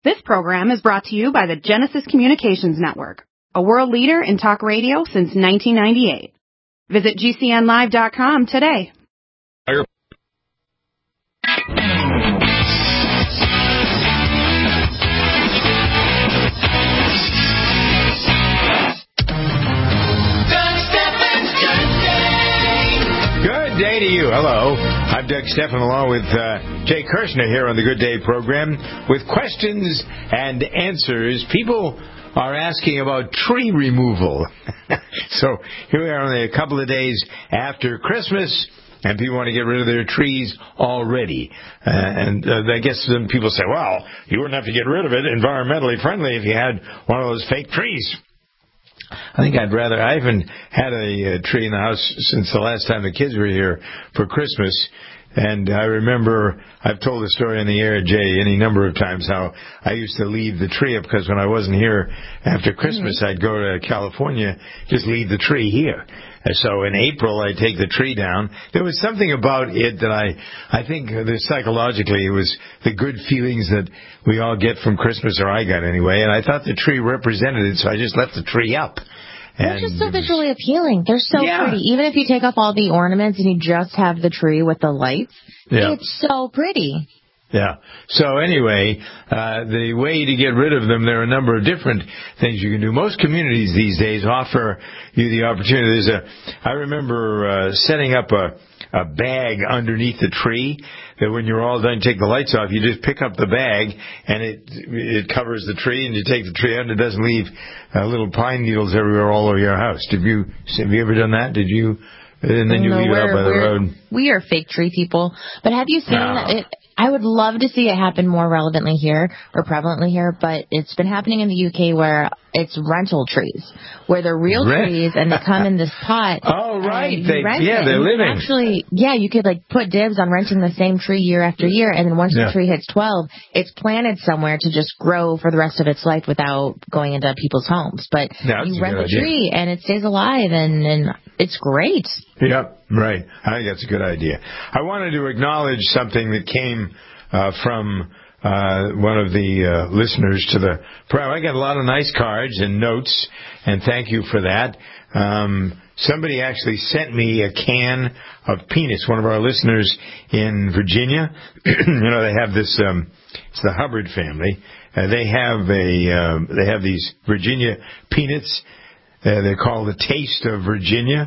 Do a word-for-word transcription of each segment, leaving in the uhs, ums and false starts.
This program is brought to you by the Genesis Communications Network, a world leader in talk radio since nineteen ninety-eight. Visit G C N live dot com today. Good day to you. Hello. I'm Doug Stephan along with uh, Jay Kirshner here on the Good Day program with questions and answers. People are asking about tree removal. So here we are only a couple of days after Christmas, and people want to get rid of their trees already. Uh, and uh, I guess some people say, well, you wouldn't have to get rid of it environmentally friendly if you had one of those fake trees. I think I'd rather, I haven't had a, a tree in the house since the last time the kids were here for Christmas. And I remember, I've told the story on the air, Jay, any number of times how I used to leave the tree up because when I wasn't here after Christmas, mm-hmm. I'd go to California, just leave the tree here. And so in April, I'd take the tree down. There was something about it that I, I think that psychologically it was the good feelings that we all get from Christmas, or I got anyway, and I thought the tree represented it, so I just left the tree up. They're just so visually appealing. They're so yeah. pretty. Even if you take off all the ornaments and you just have the tree with the lights, yeah. it's so pretty. Yeah. So anyway, uh, the way to get rid of them, there are a number of different things you can do. Most communities these days offer you the opportunity. There's a, I remember uh, setting up a, a bag underneath the tree that when you're all done, take the lights off, you just pick up the bag and it it covers the tree, and you take the tree out and it doesn't leave uh, little pine needles everywhere all over your house. Did you have you ever done that? Did you? And then you no, leave it out by the road. We are fake tree people. But have you seen no. that? It, I would love to see it happen more relevantly here or prevalently here, but it's been happening in the U K where it's rental trees, where they're real Rent. trees and they come in this pot. Oh, right. They, yeah, they're living. Actually, yeah, you could like put dibs on renting the same tree year after year, and then once yeah. the tree hits twelve, it's planted somewhere to just grow for the rest of its life without going into people's homes. But That's you rent the idea. tree and it stays alive, and, and it's great. Yep, right. I think that's a good idea. I wanted to acknowledge something that came uh, from uh, one of the uh, listeners to the program. I got a lot of nice cards and notes, and thank you for that. Um, somebody actually sent me a can of peanuts, one of our listeners in Virginia. You know, they have this, um, it's the Hubbard family. Uh, they have a, uh, they have these Virginia peanuts. Uh, they're called the Taste of Virginia,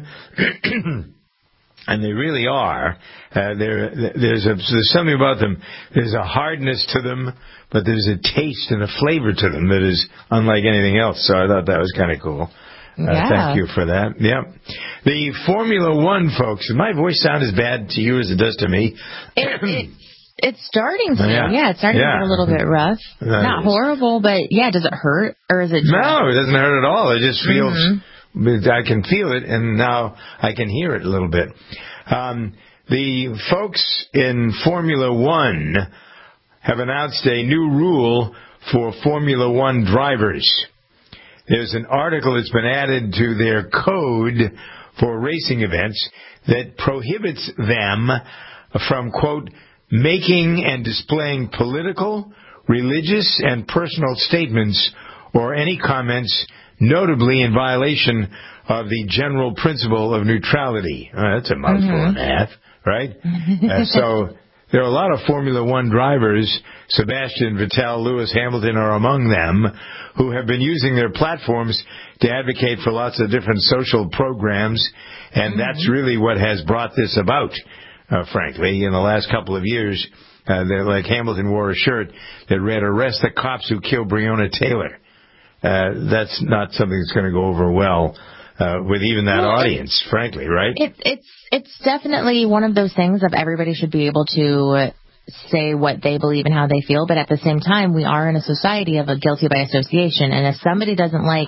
and they really are. Uh, there's, a, there's something about them. There's a hardness to them, but there's a taste and a flavor to them that is unlike anything else. So I thought that was kind of cool. Uh, yeah. Thank you for that. Yep. The Formula One folks. Does my voice sound as bad to you as it does to me? It, it, It's starting to. Yeah, yeah it's starting yeah. to get a little bit rough. That Not is. horrible, but yeah, does it hurt or is it dry? No, it doesn't hurt at all. It just feels, mm-hmm. I can feel it, and now I can hear it a little bit. Um, the folks in Formula One have announced a new rule for Formula One drivers. There's an article that's been added to their code for racing events that prohibits them from, quote, making and displaying political, religious, and personal statements or any comments notably in violation of the general principle of neutrality. Uh, that's a mouthful mm-hmm. and a half, right? uh, so there are a lot of Formula One drivers, Sebastian Vettel, Lewis Hamilton are among them, who have been using their platforms to advocate for lots of different social programs, and mm-hmm. that's really what has brought this about. Uh, frankly, in the last couple of years, uh, like Hamilton wore a shirt that read, "Arrest the cops who killed Breonna Taylor." Uh, that's not something that's going to go over well uh, with even that well, audience, frankly, right? It, it's it's definitely one of those things of everybody should be able to say what they believe and how they feel, but at the same time, we are in a society of a guilty by association, and if somebody doesn't like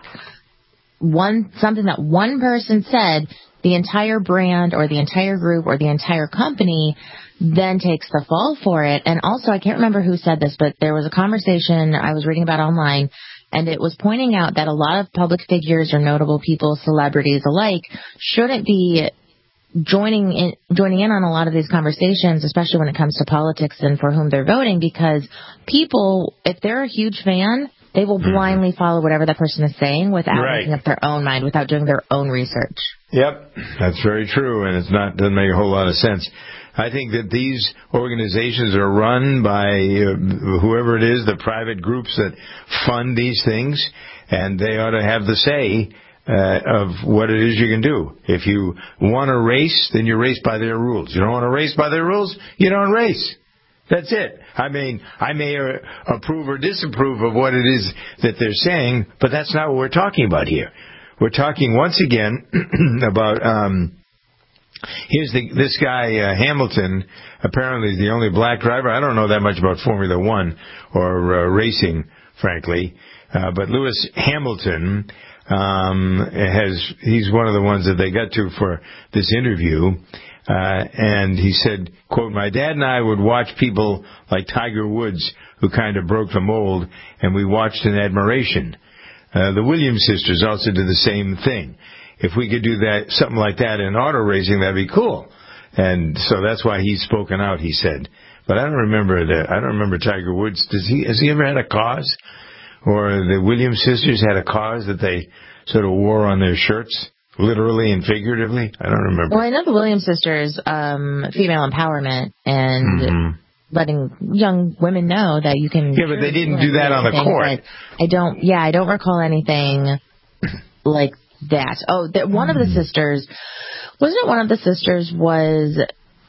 one something that one person said, the entire brand or the entire group or the entire company then takes the fall for it. And also, I can't remember who said this, but there was a conversation I was reading about online, and it was pointing out that a lot of public figures or notable people, celebrities alike, shouldn't be joining in, joining in on a lot of these conversations, especially when it comes to politics and for whom they're voting, because people, if they're a huge fan, they will blindly follow whatever that person is saying without Right. making up their own mind, without doing their own research. Yep, that's very true, and it's not doesn't make a whole lot of sense. I think that these organizations are run by uh, whoever it is, the private groups that fund these things, and they ought to have the say uh, of what it is you can do. If you want to race, then you race by their rules. You don't want to race by their rules, you don't race. That's it. I mean, I may uh, approve or disapprove of what it is that they're saying, but that's not what we're talking about here. We're talking once again about, um, here's the, this guy, uh, Hamilton, apparently is the only black driver. I don't know that much about Formula One or uh, racing, frankly. Uh, but Lewis Hamilton, um, has, he's one of the ones that they got to for this interview. Uh, and he said, quote, "My dad and I would watch people like Tiger Woods who kind of broke the mold, and we watched in admiration. Uh, the Williams sisters also did the same thing. If we could do that, something like that in auto racing, that'd be cool." And so that's why he's spoken out, he said. But I don't remember that. I don't remember Tiger Woods. Does he, has he ever had a cause? Or the Williams sisters had a cause that they sort of wore on their shirts? Literally and figuratively? I don't remember. Well, I know the Williams sisters, um, female empowerment and mm-hmm. letting young women know that you can... Yeah, but they didn't do that on the court. I don't, yeah, I don't recall anything like that. Oh, that one of the sisters, wasn't it one of the sisters was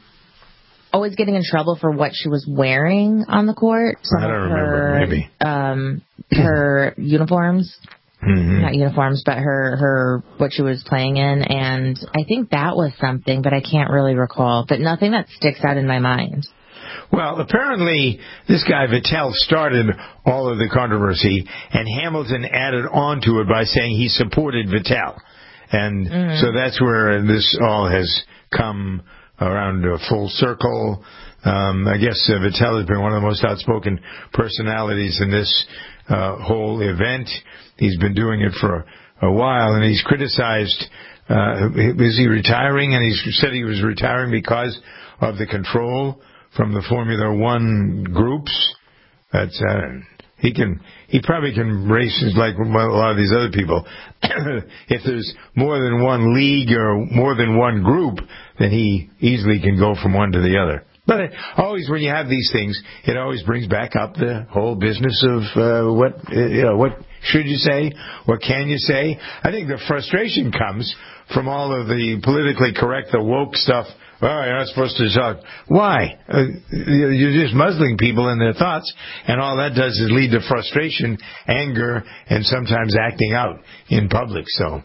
always getting in trouble for what she was wearing on the court? Some I don't of remember, her, maybe. Um, her uniforms. Mm-hmm. Not uniforms, but her, her, what she was playing in. And I think that was something, but I can't really recall. But nothing that sticks out in my mind. Well, apparently this guy Vettel started all of the controversy, and Hamilton added on to it by saying he supported Vettel. And mm-hmm. so that's where this all has come around a full circle. Um, I guess uh, Vettel has been one of the most outspoken personalities in this uh, whole event. He's been doing it for a while, and he's criticized, uh, is he retiring? And he said he was retiring because of the control from the Formula One groups. That's, uh, he can, he probably can race like a lot of these other people. If there's more than one league or more than one group, then he easily can go from one to the other. But it, always when you have these things, it always brings back up the whole business of uh, what you know, what should you say, what can you say. I think the frustration comes from all of the politically correct, the woke stuff. Well, you're not supposed to talk. Why? Uh, you're just muzzling people in their thoughts, and all that does is lead to frustration, anger, and sometimes acting out in public. So,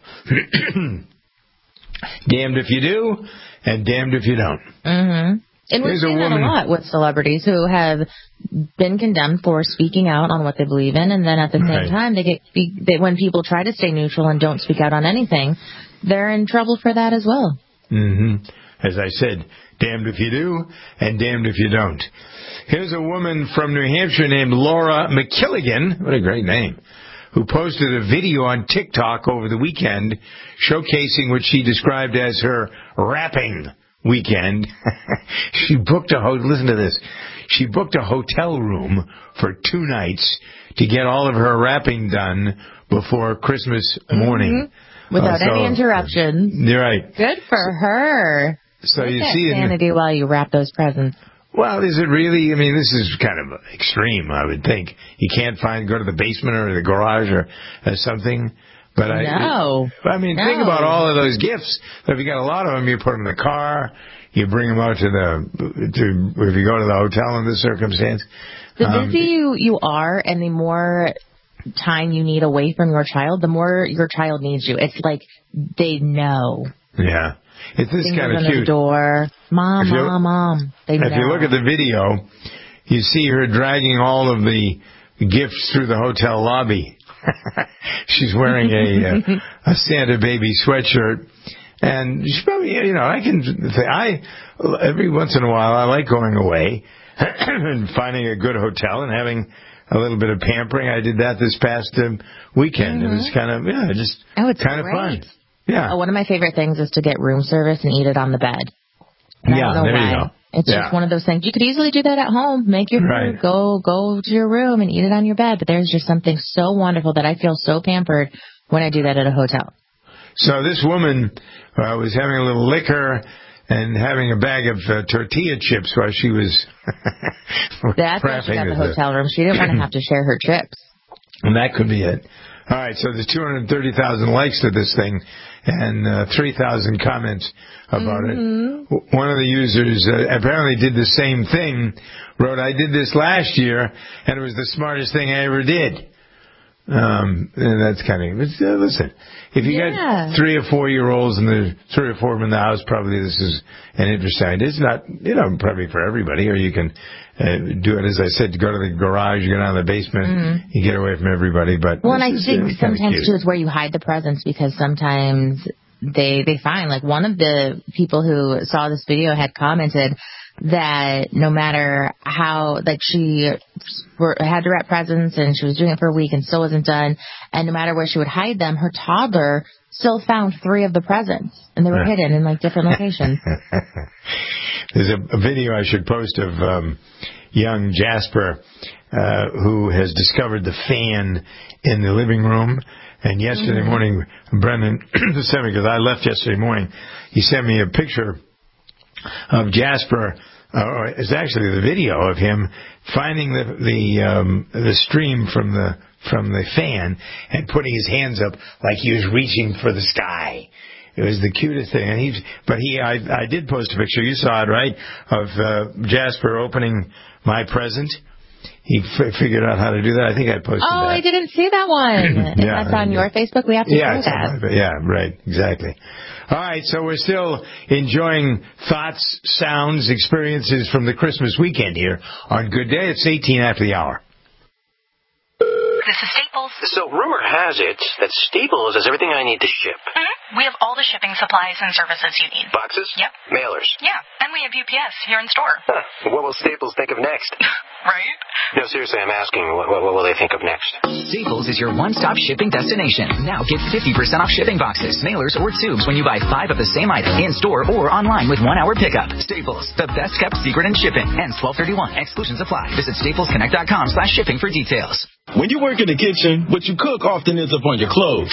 damned if you do, and damned if you don't. Mm-hmm. And we've seen that a lot with celebrities who have been condemned for speaking out on what they believe in, and then at the same right. time, they get they, when people try to stay neutral and don't speak out on anything, they're in trouble for that as well. Mm-hmm. As I said, damned if you do, and damned if you don't. Here's a woman from New Hampshire named Laura McKilligan, what a great name, who posted a video on TikTok over the weekend showcasing what she described as her rapping weekend. She booked a ho- listen to this. She booked a hotel room for two nights to get all of her rapping done before Christmas morning. Mm-hmm. Without uh, so, any interruptions. You're right. Good for her. So Look you at see it. Sanity while you wrap those presents. Well, is it really? I mean, this is kind of extreme, I would think. You can't find, go to the basement or the garage or, or something. But I, no. I mean, no. think about all of those gifts. If you got a lot of them, you put them in the car, you bring them out to the, to, if you go to the hotel in this circumstance. The um, busier you, you are and the more time you need away from your child, the more your child needs you. It's like they know. Yeah. It's this Fingers kind of on cute. The door. Mom, you, mom, mom. They if know. If you look at the video, you see her dragging all of the gifts through the hotel lobby. She's wearing a, a a Santa baby sweatshirt, and she's probably, you know, I can say I every once in a while I like going away and finding a good hotel and having a little bit of pampering. I did that this past um, weekend. Mm-hmm. It was kind of yeah, just oh, it's kind great. of fun. Yeah. Uh, one of my favorite things is to get room service and eat it on the bed. And yeah, I don't know there why. you go. It's yeah. just one of those things. You could easily do that at home. Make your food, right. go go to your room and eat it on your bed. But there's just something so wonderful that I feel so pampered when I do that at a hotel. So this woman uh, was having a little liquor and having a bag of uh, tortilla chips while she was That's why she got the hotel room. She didn't want to have to share her chips. And that could be it. All right, so there's two hundred thirty thousand likes to this thing and uh, three thousand comments about mm-hmm. it. One of the users uh, apparently did the same thing, wrote, I did this last year, and it was the smartest thing I ever did. Um, and that's kind of, uh, listen, if you yeah. got three or four year olds and there's three or four of them in the house, probably this is an interesting idea. It's not, you know, probably for everybody, or you can uh, do it, as I said, go to the garage, you go down to the basement, mm-hmm. you get away from everybody. But well, and I think sometimes too is where you hide the presents, because sometimes they, they find, like one of the people who saw this video had commented that no matter how, like she were, had to wrap presents and she was doing it for a week and still wasn't done, and no matter where she would hide them, her toddler still found three of the presents, and they were hidden in like different locations. There's a, a video I should post of um, young Jasper uh, who has discovered the fan in the living room. And yesterday mm-hmm. morning, Brendan sent me, because I left yesterday morning, he sent me a picture of Jasper, uh, it's actually the video of him finding the the um, the stream from the from the fan and putting his hands up like he was reaching for the sky. It was the cutest thing. And he, but he, I, I did post a picture. You saw it, right? Of uh, Jasper opening my present. He f- figured out how to do that. I think I posted oh, that. Oh, I didn't see that one. yeah, that's on your Facebook. We have to yeah, see that. My, yeah, right. Exactly. All right, so we're still enjoying thoughts, sounds, experiences from the Christmas weekend here on Good Day. It's eighteen after the hour. This is Staples. So rumor has it that Staples has everything I need to ship. Mm-hmm. We have all the shipping supplies and services you need. Boxes? Yep. Mailers? Yeah, and we have U P S here in store. Huh. What will Staples think of next? Right? No, seriously, I'm asking, what, what, what will they think of next? Staples is your one-stop shipping destination. Now get fifty percent off shipping boxes, mailers, or tubes when you buy five of the same item in-store or online with one-hour pickup. Staples, the best-kept secret in shipping. Ends twelve thirty-one. Exclusions apply. Visit staples connect dot com slash shipping for details. When you work in the kitchen, what you cook often ends up on your clothes.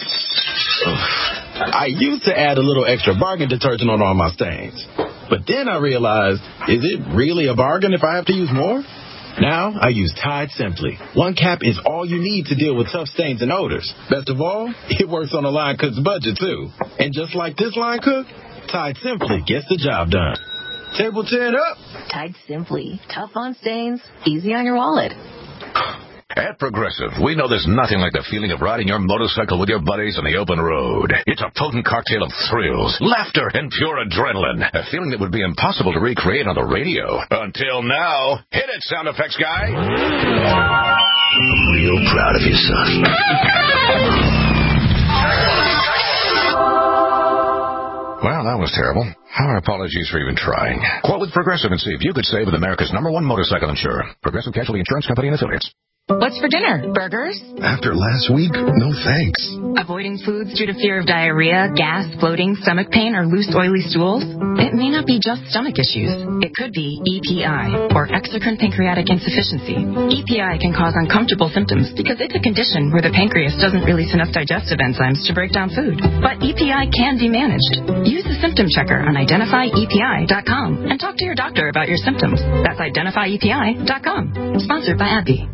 I used to add a little extra bargain detergent on all my stains. But then I realized, is it really a bargain if I have to use more? Now I use Tide Simply. One cap is all you need to deal with tough stains and odors. Best of all, it works on a line cook's budget, too. And just like this line cook, Tide Simply gets the job done. Table ten up. Tide Simply. Tough on stains, easy on your wallet. At Progressive, we know there's nothing like the feeling of riding your motorcycle with your buddies on the open road. It's a potent cocktail of thrills, laughter, and pure adrenaline. A feeling that would be impossible to recreate on the radio. Until now. Hit it, sound effects guy. I'm real proud of you, son. Well, that was terrible. Our apologies for even trying. Quote with Progressive and see if you could save with America's number one motorcycle insurer. Progressive Casualty Insurance Company and Affiliates. What's for dinner? Burgers? After last week, no thanks. Avoiding foods due to fear of diarrhea, gas, bloating, stomach pain, or loose, oily stools? It may not be just stomach issues. It could be E P I, or exocrine pancreatic insufficiency. E P I can cause uncomfortable symptoms because it's a condition where the pancreas doesn't release enough digestive enzymes to break down food. But E P I can be managed. Use the symptom checker on identify E P I dot com and talk to your doctor about your symptoms. That's identify E P I dot com. Sponsored by AbbVie.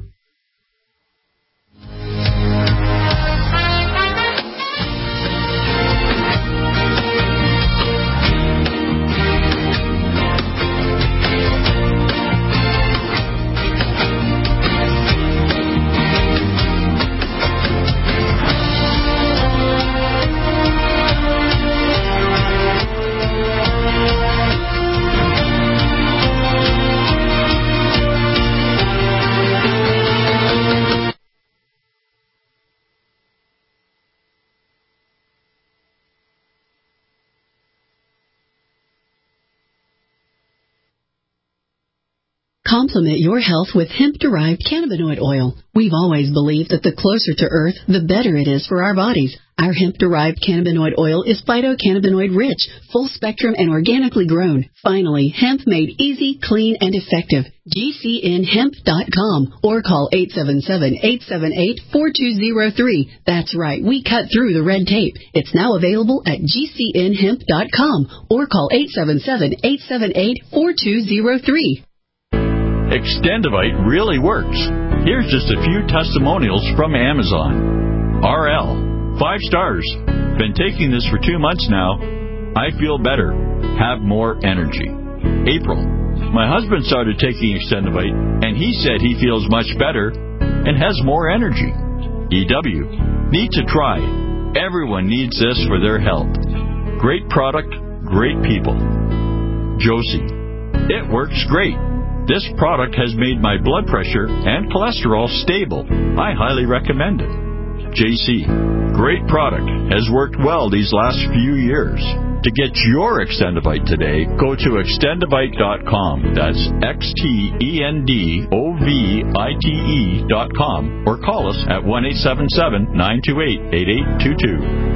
Complement your health with hemp-derived cannabinoid oil. We've always believed that the closer to Earth, the better it is for our bodies. Our hemp-derived cannabinoid oil is phytocannabinoid rich, full spectrum, and organically grown. Finally, hemp made easy, clean, and effective. G C N hemp dot com or call eight seven seven, eight seven eight, four two zero three. That's right, we cut through the red tape. It's now available at G C N hemp dot com or call eight seven seven, eight seven eight, four two zero three. Extendivite really works. Here's just a few testimonials from Amazon. R L. Five stars. Been taking this for two months now. I feel better. Have more energy. April. My husband started taking Extendivite, and he said he feels much better and has more energy. E W. Need to try. Everyone needs this for their health. Great product, great people. Josie. It works great. This product has made my blood pressure and cholesterol stable. I highly recommend it. J C. Great product. Has worked well these last few years. To get your Extendivite today, go to extendivite dot com. That's X T E N D O V I T E dot com or call us at one eight seven seven, nine two eight, eight eight two two.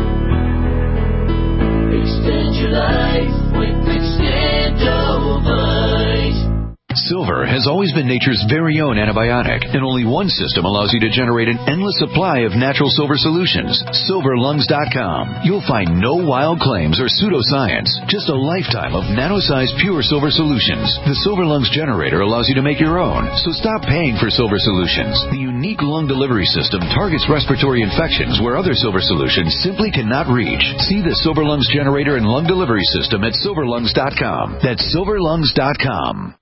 Extend your life with Extendivite. Silver has always been nature's very own antibiotic, and only one system allows you to generate an endless supply of natural silver solutions. silver lungs dot com. You'll find no wild claims or pseudoscience, just a lifetime of nano-sized pure silver solutions. The Silver Lungs generator allows you to make your own, so stop paying for silver solutions. The unique lung delivery system targets respiratory infections where other silver solutions simply cannot reach. See the Silver Lungs generator and lung delivery system at silver lungs dot com. That's silver lungs dot com.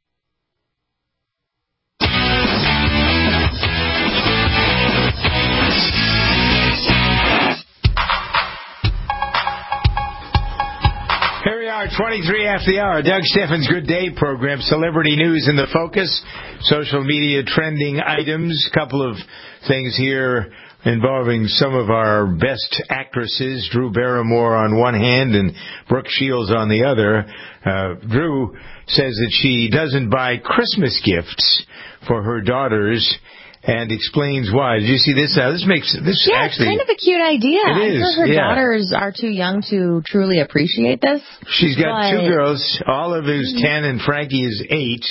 Here we are, twenty-three after the hour. Doug Steffens' Good Day program. Celebrity news in the focus. Social media trending items. Couple of things here involving some of our best actresses. Drew Barrymore on one hand and Brooke Shields on the other. Uh, Drew says that she doesn't buy Christmas gifts for her daughters, and explains why. Did you see this? Uh, this makes this yeah, actually it's kind of a cute idea. It I'm is. sure her yeah. daughters are too young to truly appreciate this. She's got but... two girls. Olive is ten, and Frankie is eight.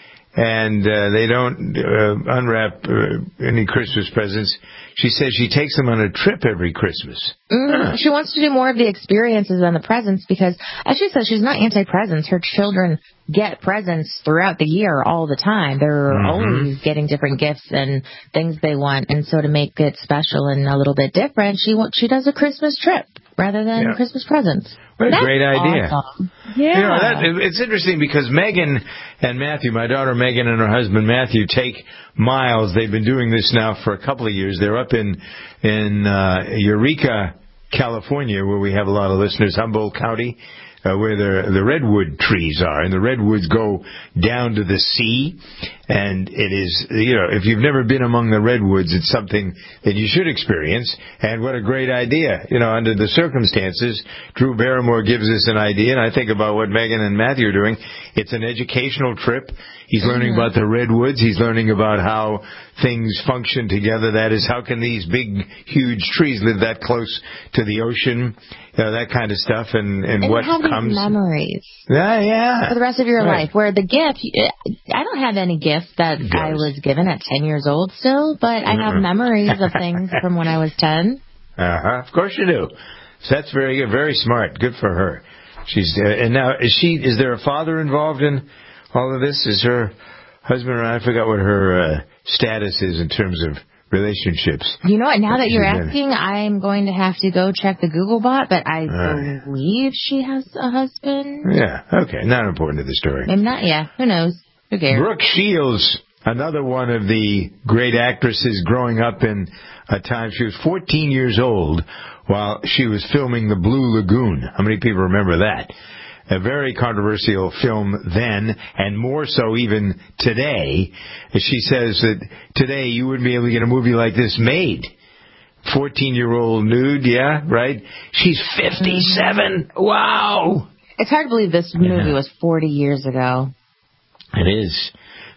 And uh, they don't uh, unwrap uh, any Christmas presents. She says she takes them on a trip every Christmas. Mm, huh. She wants to do more of the experiences than the presents because, as she says, she's not anti-presents. Her children get presents throughout the year all the time. They're mm-hmm. always getting different gifts and things they want. And so to make it special and a little bit different, she she does a Christmas trip rather than yeah. Christmas presents. What a That's great idea. Awesome. Yeah. You know, that, it's interesting because Megan and Matthew, my daughter Megan and her husband Matthew, take miles. They've been doing this now for a couple of years. They're up in, in uh, Eureka, California, where we have a lot of listeners, Humboldt County, uh, where the, the redwood trees are. And the redwoods go down to the sea. And it is, you know, if you've never been among the redwoods, it's something that you should experience. And what a great idea. You know, under the circumstances, Drew Barrymore gives us an idea. And I think about what Megan and Matthew are doing. It's an educational trip. He's learning mm-hmm. about the redwoods. He's learning about how things function together. That is, how can these big, huge trees live that close to the ocean? You know, that kind of stuff. And, and, and what have comes. These memories. Yeah, yeah. For the rest of your right. life. Where the gift, I don't have any gift that yes. I was given at ten years old still, but I have memories of things from when I was ten. Uh-huh. Of course you do. So that's very good, very smart. Good for her. She's uh, and now is she? Is there a father involved in all of this? Is her husband? I forgot what her uh, status is in terms of relationships. You know what? Now that you're asking, I'm going to have to go check the Google bot, but I uh, believe she has a husband. Yeah. Okay. Not important to the story. Maybe not. Yeah. Who knows? Who cares? Brooke Shields, another one of the great actresses growing up in a time. She was fourteen years old while she was filming The Blue Lagoon. How many people remember that? A very controversial film then, and more so even today. She says that today you wouldn't be able to get a movie like this made. fourteen-year-old nude, yeah, right? She's fifty-seven. Wow! It's hard to believe this movie yeah. was forty years ago. It is.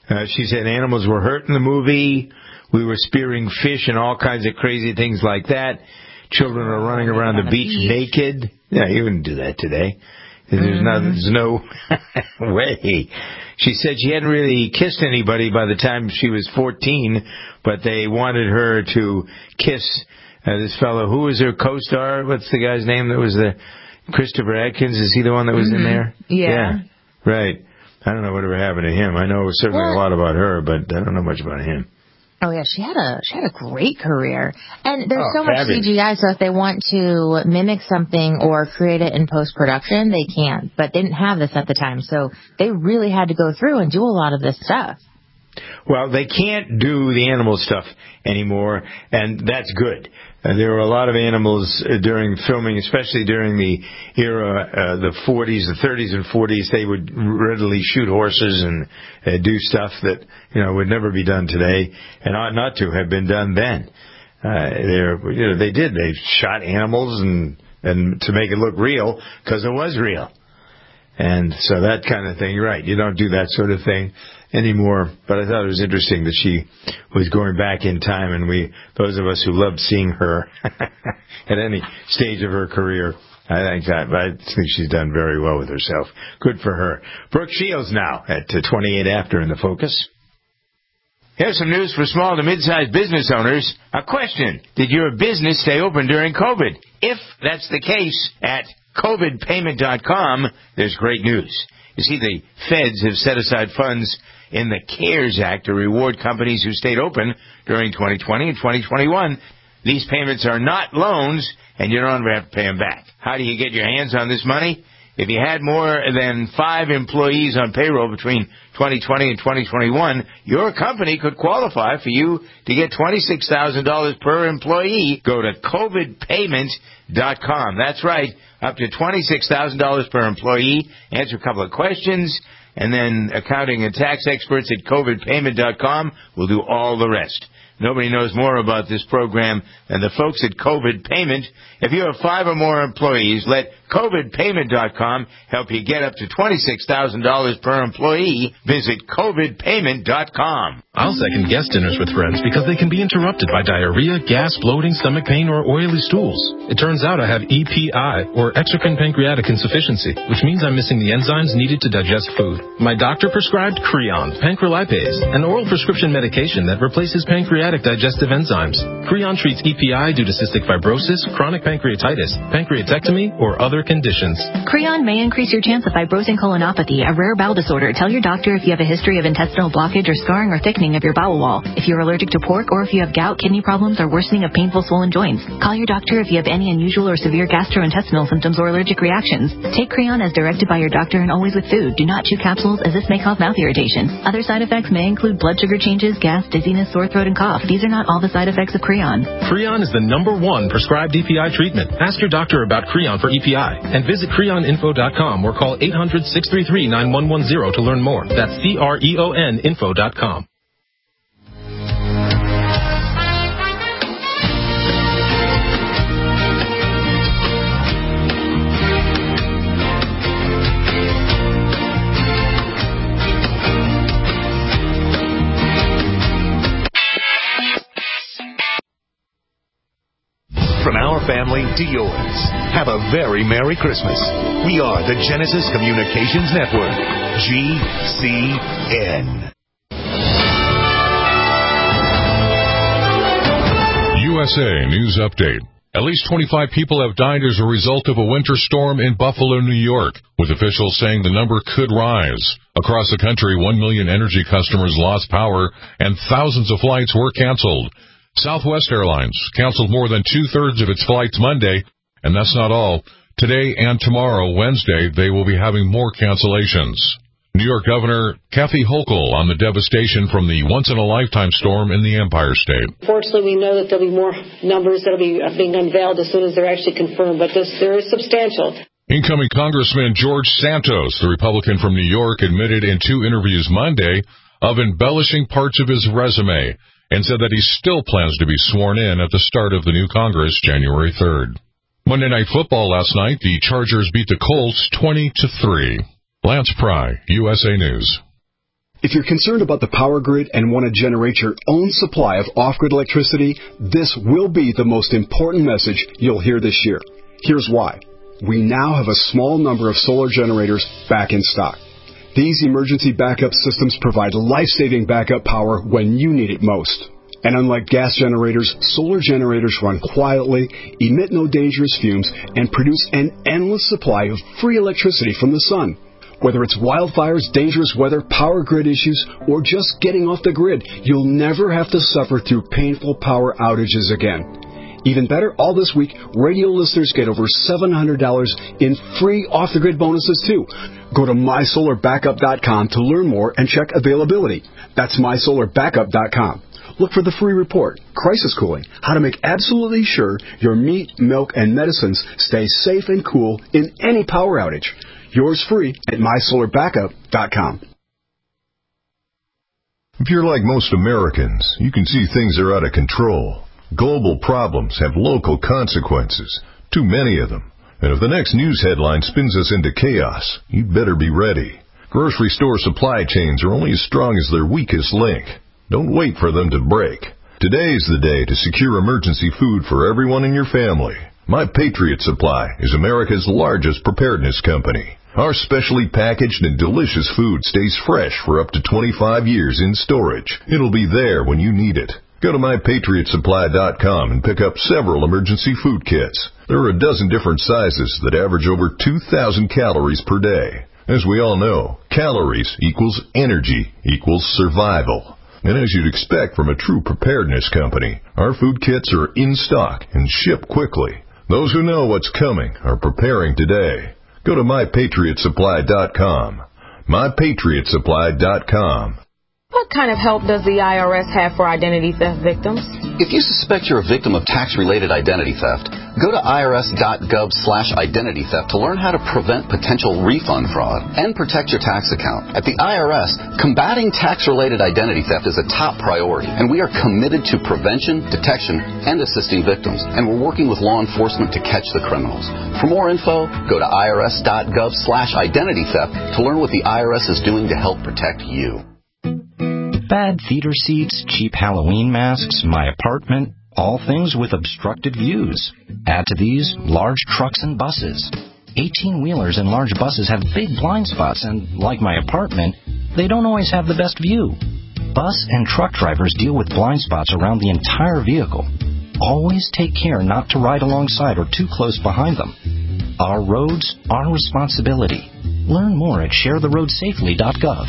Uh, she said animals were hurt in the movie. We were spearing fish and all kinds of crazy things like that. Children are running around the beach naked. Yeah, you wouldn't do that today. There's mm-hmm. no, there's no way. She said she hadn't really kissed anybody by the time she was fourteen, but they wanted her to kiss uh, this fellow. Who was her co-star? What's the guy's name that was the Christopher Atkins? Is he the one that was mm-hmm. in there? Yeah. Yeah. Right. I don't know whatever happened to him. I know certainly well, a lot about her, but I don't know much about him. Oh yeah, she had a she had a great career, and there's oh, so much fabulous. C G I. So if they want to mimic something or create it in post production, they can. But they didn't have this at the time, so they really had to go through and do a lot of this stuff. Well, they can't do the animal stuff anymore, and that's good. Uh, there were a lot of animals uh, during filming, especially during the era, uh, the forties, the thirties and forties. They would readily shoot horses and uh, do stuff that, you know, would never be done today and ought not to have been done then. Uh, they're, you know, they did. They shot animals and, and to make it look real because it was real. And so that kind of thing, you're right. You don't do that sort of thing anymore. But I thought it was interesting that she was going back in time, and we, those of us who loved seeing her at any stage of her career, I think that, I think she's done very well with herself. Good for her. Brooke Shields now at twenty-eight after in the Focus. Here's some news for small to mid-sized business owners. A question: did your business stay open during COVID? If that's the case, at covid payment dot com, there's great news. You see, the feds have set aside funds in the CARES Act to reward companies who stayed open during twenty twenty and twenty twenty-one. These payments are not loans, and you don't have to pay them back. How do you get your hands on this money? If you had more than five employees on payroll between twenty twenty and twenty twenty-one, your company could qualify for you to get twenty-six thousand dollars per employee. Go to covid payment dot com. That's right, up to twenty-six thousand dollars per employee. Answer a couple of questions, and then accounting and tax experts at covid payment dot com will do all the rest. Nobody knows more about this program than the folks at COVID Payment. If you have five or more employees, let covid payment dot com help you get up to twenty-six thousand dollars per employee. Visit covid payment dot com. I'll second guest dinners with friends because they can be interrupted by diarrhea, gas, bloating, stomach pain, or oily stools. It turns out I have E P I, or exocrine pancreatic insufficiency, which means I'm missing the enzymes needed to digest food. My doctor prescribed Creon, pancrelipase, an oral prescription medication that replaces pancreatic digestive enzymes. Creon treats E P I due to cystic fibrosis, chronic pancreatitis, pancreatectomy, or other conditions. Creon may increase your chance of fibrosing colonopathy, a rare bowel disorder. Tell your doctor if you have a history of intestinal blockage or scarring or thickening of your bowel wall, if you're allergic to pork, or if you have gout, kidney problems, or worsening of painful swollen joints. Call your doctor if you have any unusual or severe gastrointestinal symptoms or allergic reactions. Take Creon as directed by your doctor and always with food. Do not chew capsules, as this may cause mouth irritation. Other side effects may include blood sugar changes, gas, dizziness, sore throat, and cough. These are not all the side effects of Creon. Creon is the number one prescribed E P I treatment. Ask your doctor about Creon for E P I and visit creon info dot com or call eight hundred, six three three, nine one one zero to learn more. That's C R E O N info dot com. From our family to yours, have a very Merry Christmas. We are the Genesis Communications Network, G C N. U S A News Update. At least twenty-five people have died as a result of a winter storm in Buffalo, New York, with officials saying the number could rise. Across the country, one million energy customers lost power and thousands of flights were canceled. Southwest Airlines canceled more than two-thirds of its flights Monday, and that's not all. Today and tomorrow, Wednesday, they will be having more cancellations. New York Governor Kathy Hochul on the devastation from the once-in-a-lifetime storm in the Empire State. Fortunately, we know that there'll be more numbers that will be being unveiled as soon as they're actually confirmed, but this there is substantial. Incoming Congressman George Santos, the Republican from New York, admitted in two interviews Monday of embellishing parts of his resume, and said that he still plans to be sworn in at the start of the new Congress January third. Monday Night Football last night, the Chargers beat the Colts twenty to three. Lance Pry, U S A News. If you're concerned about the power grid and want to generate your own supply of off-grid electricity, this will be the most important message you'll hear this year. Here's why. We now have a small number of solar generators back in stock. These emergency backup systems provide life-saving backup power when you need it most. And unlike gas generators, solar generators run quietly, emit no dangerous fumes, and produce an endless supply of free electricity from the sun. Whether it's wildfires, dangerous weather, power grid issues, or just getting off the grid, you'll never have to suffer through painful power outages again. Even better, all this week, radio listeners get over seven hundred dollars in free off-the-grid bonuses, too. Go to my solar backup dot com to learn more and check availability. That's my solar backup dot com. Look for the free report, Crisis Cooling, how to make absolutely sure your meat, milk, and medicines stay safe and cool in any power outage. Yours free at my solar backup dot com. If you're like most Americans, you can see things are out of control. Global problems have local consequences, too many of them. And if the next news headline spins us into chaos, you'd better be ready. Grocery store supply chains are only as strong as their weakest link. Don't wait for them to break. Today's the day to secure emergency food for everyone in your family. My Patriot Supply is America's largest preparedness company. Our specially packaged and delicious food stays fresh for up to twenty-five years in storage. It'll be there when you need it. Go to my patriot supply dot com and pick up several emergency food kits. There are a dozen different sizes that average over two thousand calories per day. As we all know, calories equals energy equals survival. And as you'd expect from a true preparedness company, our food kits are in stock and ship quickly. Those who know what's coming are preparing today. Go to my patriot supply dot com. my patriot supply dot com. What kind of help does the I R S have for identity theft victims? If you suspect you're a victim of tax-related identity theft, go to I R S dot gov slash identity theft to learn how to prevent potential refund fraud and protect your tax account. At the I R S, combating tax-related identity theft is a top priority, and we are committed to prevention, detection, and assisting victims. And we're working with law enforcement to catch the criminals. For more info, go to I R S dot gov slash identity theft to learn what the I R S is doing to help protect you. Bad theater seats, cheap Halloween masks, my apartment, all things with obstructed views. Add to these, large trucks and buses. eighteen-wheelers and large buses have big blind spots, and like my apartment, they don't always have the best view. Bus and truck drivers deal with blind spots around the entire vehicle. Always take care not to ride alongside or too close behind them. Our roads, our responsibility. Learn more at share the road safely dot gov.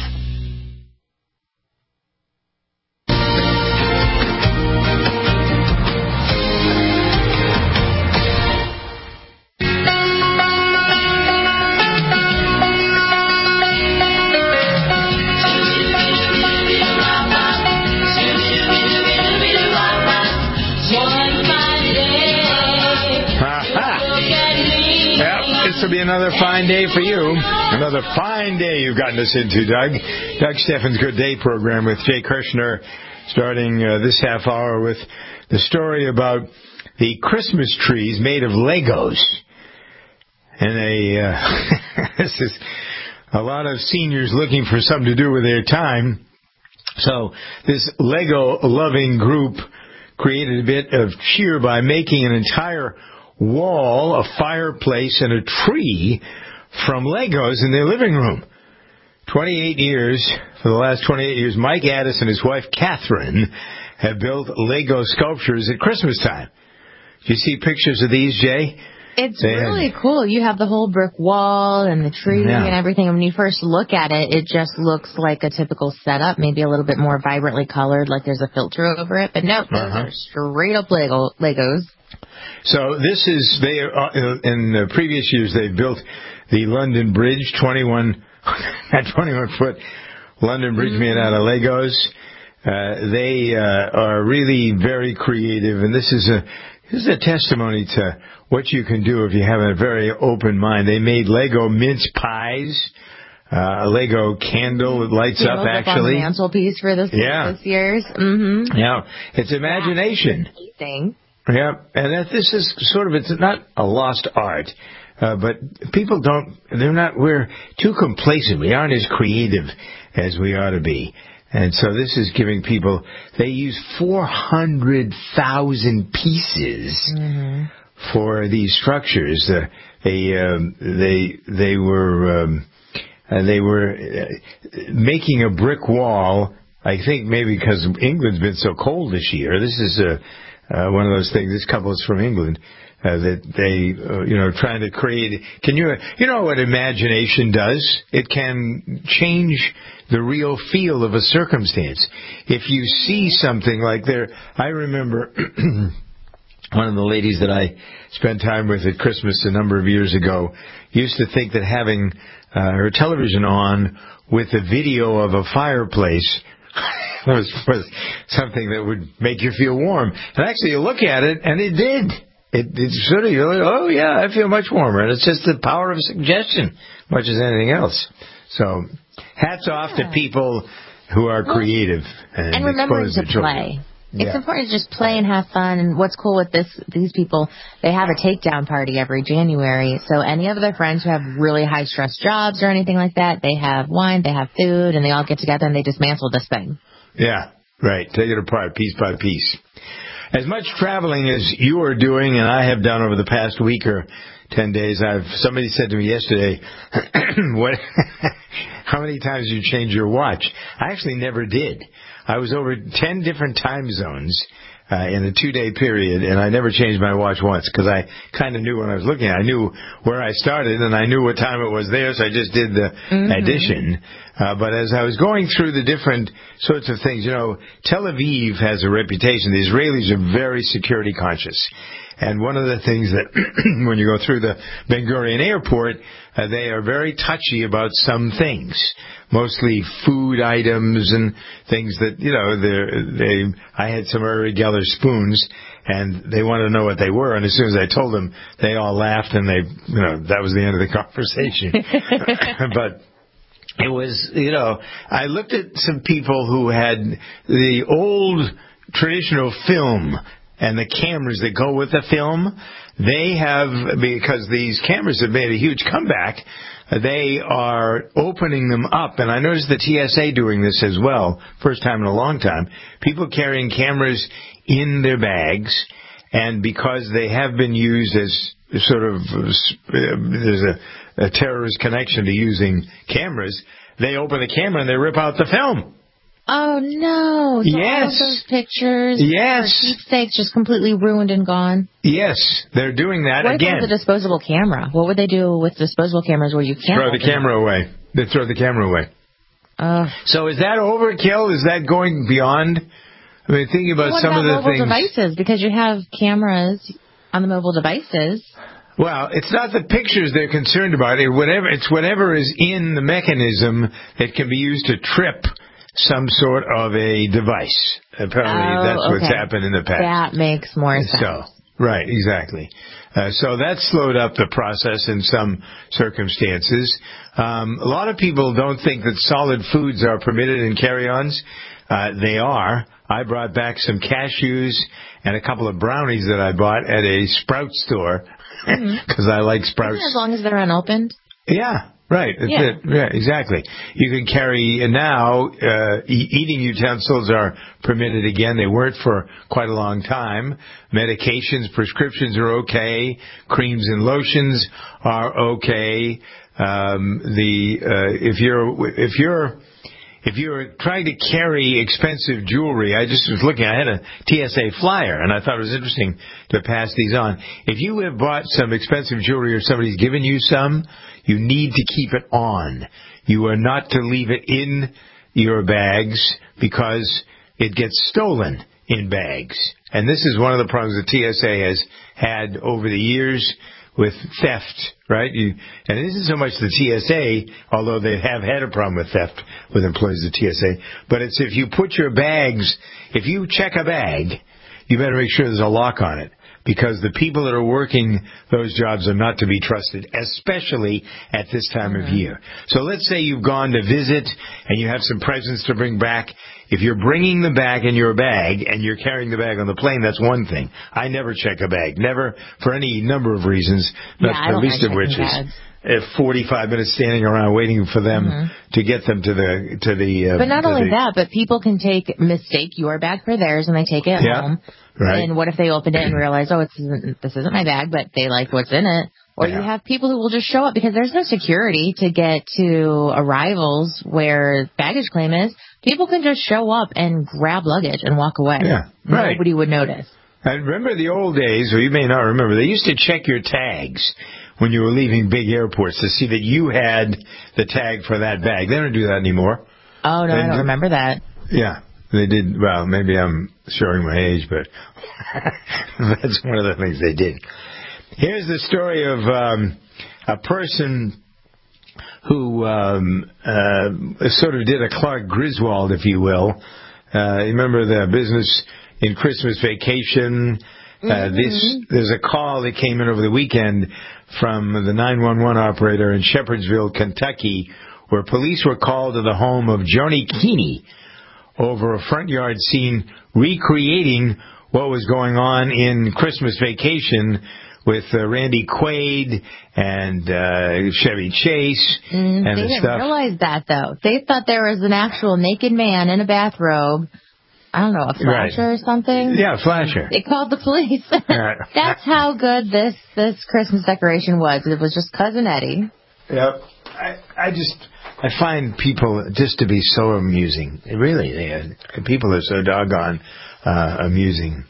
This will be another fine day for you. Another fine day you've gotten us into, Doug. Doug Steffens' Good Day program with Jay Kirshner, starting uh, this half hour with the story about the Christmas trees made of Legos. And a, uh, this is a lot of seniors looking for something to do with their time. So this Lego-loving group created a bit of cheer by making an entire wall, a fireplace, and a tree from Legos in their living room. twenty-eight years, for the last twenty-eight years, Mike Addis and his wife Catherine have built Lego sculptures at Christmas time. Do you see pictures of these, Jay? It's they really have, cool. You have the whole brick wall and the tree yeah. and everything. And when you first look at it, it just looks like a typical setup, maybe a little bit more vibrantly colored, like there's a filter over it. But no, those uh-huh. are straight up Lego Legos. So this is, they uh, in the previous years, they built the London Bridge, twenty-one, that twenty-one foot London Bridge mm-hmm. made out of Legos. Uh, they uh, are really very creative, and this is a this is a testimony to what you can do if you have a very open mind. They made Lego mince pies, uh, a Lego candle that lights up, actually. Up on the mantelpiece for this, yeah. this year's. Mm-hmm. Yeah, it's imagination. Thing. Yeah, and that this is sort of, it's not a lost art, uh, but people don't, they're not, we're too complacent. We aren't as creative as we ought to be. And so this is giving people, they use four hundred thousand pieces mm-hmm. for these structures. Uh, they, um, they, they were, um, uh, they were uh, making a brick wall, I think maybe because England's been so cold this year. This is uh, uh, one of those things, this couple is from England. Uh, that they, uh, you know, trying to create. Can you, you know what imagination does? It can change the real feel of a circumstance. If you see something like there, I remember one of the ladies that I spent time with at Christmas a number of years ago used to think that having uh, her television on with a video of a fireplace was, was something that would make you feel warm. And actually, you look at it, and it did. It, it's sort of, you're like, oh, yeah, I feel much warmer. And it's just the power of suggestion, much as anything else. So, hats off yeah. to people who are creative and, and remembering expose to their children. play. It's yeah. important to just play and have fun. And what's cool with this, these people, they have a takedown party every January. So any of their friends who have really high stress jobs or anything like that, they have wine, they have food, and they all get together and they dismantle this thing. Yeah, right. Take it apart piece by piece. As much traveling as you are doing and I have done over the past week or ten days, I've somebody said to me yesterday, "What? How many times did you change your watch?" I actually never did. I was over ten different time zones uh, in a two-day period, and I never changed my watch once because I kind of knew when I was looking at it. I knew where I started, and I knew what time it was there, so I just did the mm-hmm. addition. Uh, but as I was going through the different sorts of things, you know, Tel Aviv has a reputation. The Israelis are very security conscious. And one of the things that when you go through the Ben Gurion airport, uh, they are very touchy about some things, mostly food items and things that, you know, they. I had some Uri Geller spoons, and they wanted to know what they were. And as soon as I told them, they all laughed, and they, you know, that was the end of the conversation. But it was, you know, I looked at some people who had the old traditional film and the cameras that go with the film. They have, because these cameras have made a huge comeback, they are opening them up. And I noticed the T S A doing this as well, first time in a long time. People carrying cameras in their bags, and because they have been used as sort of, there's a, a terrorist connection to using cameras, they open the camera and they rip out the film. Oh, no. So yes. all of those pictures yes. are keepsakes just completely ruined and gone? Yes, they're doing that what again. What if it was a disposable camera? What would they do with disposable cameras where you can't throw the camera them? away? They throw the camera away. Uh, so is that overkill? Is that going beyond? I mean, thinking about what some about of the mobile things. devices? Because you have cameras on the mobile devices. Well, it's not the pictures they're concerned about. It whatever it's whatever is in the mechanism that can be used to trip some sort of a device. Apparently, oh, that's okay. what's happened in the past. That makes more sense. So, right, exactly. Uh, so that slowed up the process in some circumstances. Um, a lot of people don't think that solid foods are permitted in carry-ons. Uh, they are. I brought back some cashews and a couple of brownies that I bought at a Sprouts store because mm-hmm. I like Sprouts. As long as they're unopened? Yeah. Right. That's yeah. it. Yeah, exactly. You can carry, and now uh, e- eating utensils are permitted again. They weren't for quite a long time. Medications, prescriptions are okay. Creams and lotions are okay. Um, the uh, if you're if you're if you're trying to carry expensive jewelry, I just was looking. I had a T S A flyer, and I thought it was interesting to pass these on. If you have bought some expensive jewelry or somebody's given you some, you need to keep it on. You are not to leave it in your bags because it gets stolen in bags. And this is one of the problems the T S A has had over the years with theft, right? You, and it isn't so much the T S A, although they have had a problem with theft with employees of the T S A, but it's if you put your bags, if you check a bag, you better make sure there's a lock on it. Because the people that are working those jobs are not to be trusted, especially at this time mm-hmm. of year. So let's say you've gone to visit and you have some presents to bring back. If you're bringing the bag in your bag and you're carrying the bag on the plane, that's one thing. I never check a bag. Never, for any number of reasons, not Yeah, I the don't least like of which checking is bags. uh, forty-five minutes standing around waiting for them Mhm. to get them to the to the. Uh, But not to only the, that, but people can take mistake your bag for theirs, and they take it Yeah, home. right. And what if they opened it and realize, oh, it's isn't, this isn't my bag, but they like what's in it? Or Yeah. you have people who will just show up because there's no security to get to arrivals where baggage claim is. People can just show up and grab luggage and walk away. Yeah, right. Nobody would notice. I remember the old days, or you may not remember, they used to check your tags when you were leaving big airports to see that you had the tag for that bag. They don't do that anymore. Oh, no, They I don't do- remember that. Yeah, they did. Well, maybe I'm showing my age, but that's one of the things they did. Here's the story of um, a person who um, uh, sort of did a Clark Griswold, if you will. Uh, you remember the business in Christmas Vacation? Uh, Mm-hmm. this there's a call that came in over the weekend from the nine one one operator in Shepherdsville, Kentucky, where police were called to the home of Joni Keeney over a front yard scene recreating what was going on in Christmas Vacation with uh, Randy Quaid and uh, Chevy Chase Mm, and they the didn't stuff. realize that, though. They thought there was an actual naked man in a bathrobe. I don't know, a flasher Right. or something. Yeah, flasher. They called the police. Right. That's how good this this Christmas decoration was. It was just Cousin Eddie. Yep. I, I just, I find people just to be so amusing. Really, they are, people are so doggone uh, amusing.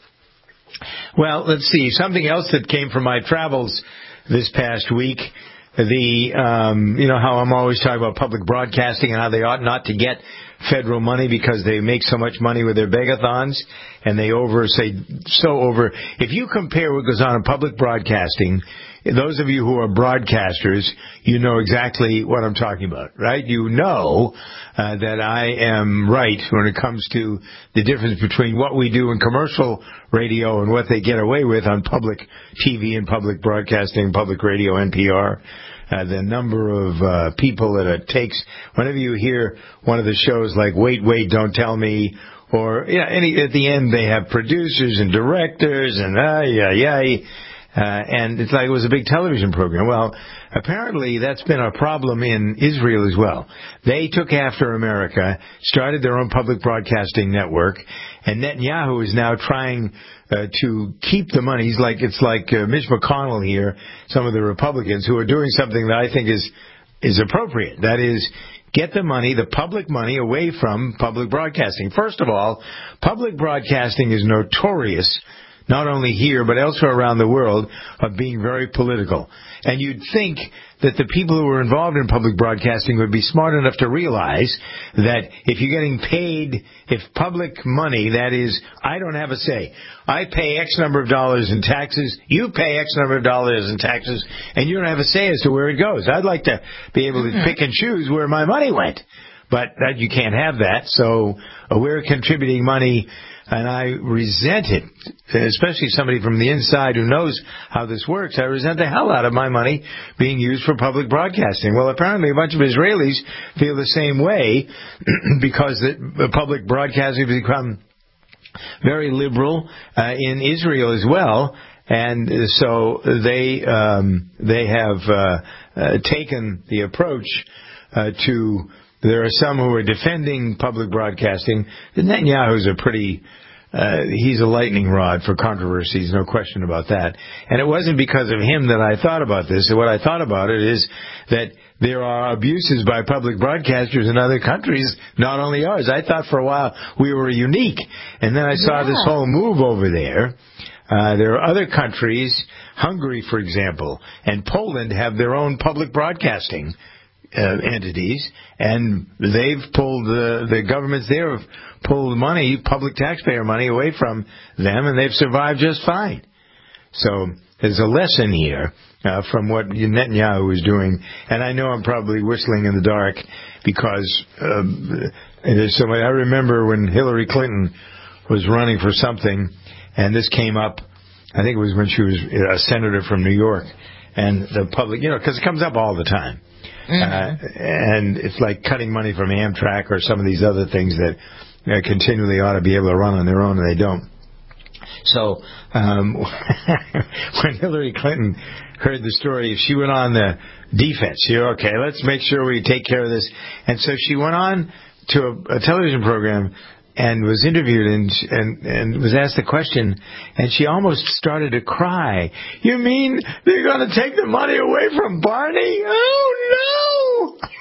Well, let's see. Something else that came from my travels this past week. The, um, you know how I'm always talking about public broadcasting and how they ought not to get federal money because they make so much money with their begathons and they over, say, so over. If you compare what goes on in public broadcasting, those of you who are broadcasters, you know exactly what I'm talking about, right? You know uh, that I am right when it comes to the difference between what we do in commercial radio and what they get away with on public T V and public broadcasting, public radio, N P R. Uh, the number of uh, people that it takes. Whenever you hear one of the shows like Wait, Wait, Don't Tell Me, or yeah, any, at the end they have producers and directors and ah, yeah, yeah. Uh, and it's like it was a big television program. Well, apparently that's been a problem in Israel as well. They took after America, started their own public broadcasting network, and Netanyahu is now trying uh, to keep the money. He's like, it's like uh, Mitch McConnell here, some of the Republicans who are doing something that I think is is appropriate. That is, get the money, the public money, away from public broadcasting. First of all, public broadcasting is notorious, not only here, but elsewhere around the world, of being very political. And you'd think that the people who are involved in public broadcasting would be smart enough to realize that if you're getting paid, if public money, that is, I don't have a say. I pay X number of dollars in taxes, you pay X number of dollars in taxes, and you don't have a say as to where it goes. I'd like to be able to mm-hmm. pick and choose where my money went. But that you can't have that, so uh, we're contributing money. And I resent it, especially somebody from the inside who knows how this works. I resent the hell out of my money being used for public broadcasting. Well, apparently a bunch of Israelis feel the same way because the public broadcasting has become very liberal uh, in Israel as well. And so they um, they have uh, uh, taken the approach uh, to... There are some who are defending public broadcasting. Netanyahu's a pretty, uh, he's a lightning rod for controversies, no question about that. And it wasn't because of him that I thought about this. What I thought about it is that there are abuses by public broadcasters in other countries, not only ours. I thought for a while we were unique. And then I saw yeah. this whole move over there. Uh, there are other countries, Hungary, for example, and Poland have their own public broadcasting Uh, entities, and they've pulled uh, the governments there have pulled money, public taxpayer money, away from them, and they've survived just fine. So there's a lesson here uh, from what Netanyahu is doing, and I know I'm probably whistling in the dark because uh, there's so much. I remember when Hillary Clinton was running for something, and this came up. I think it was when she was a senator from New York, and the public, you know, because it comes up all the time. Mm-hmm. Uh, and it's like cutting money from Amtrak or some of these other things that uh, continually ought to be able to run on their own, and they don't. So um, when Hillary Clinton heard the story, she went on the defense. She, okay, let's make sure we take care of this. And so she went on to a, a television program and was interviewed and, and and was asked the question, and she almost started to cry. You mean they're going to take the money away from Barney? Oh, no!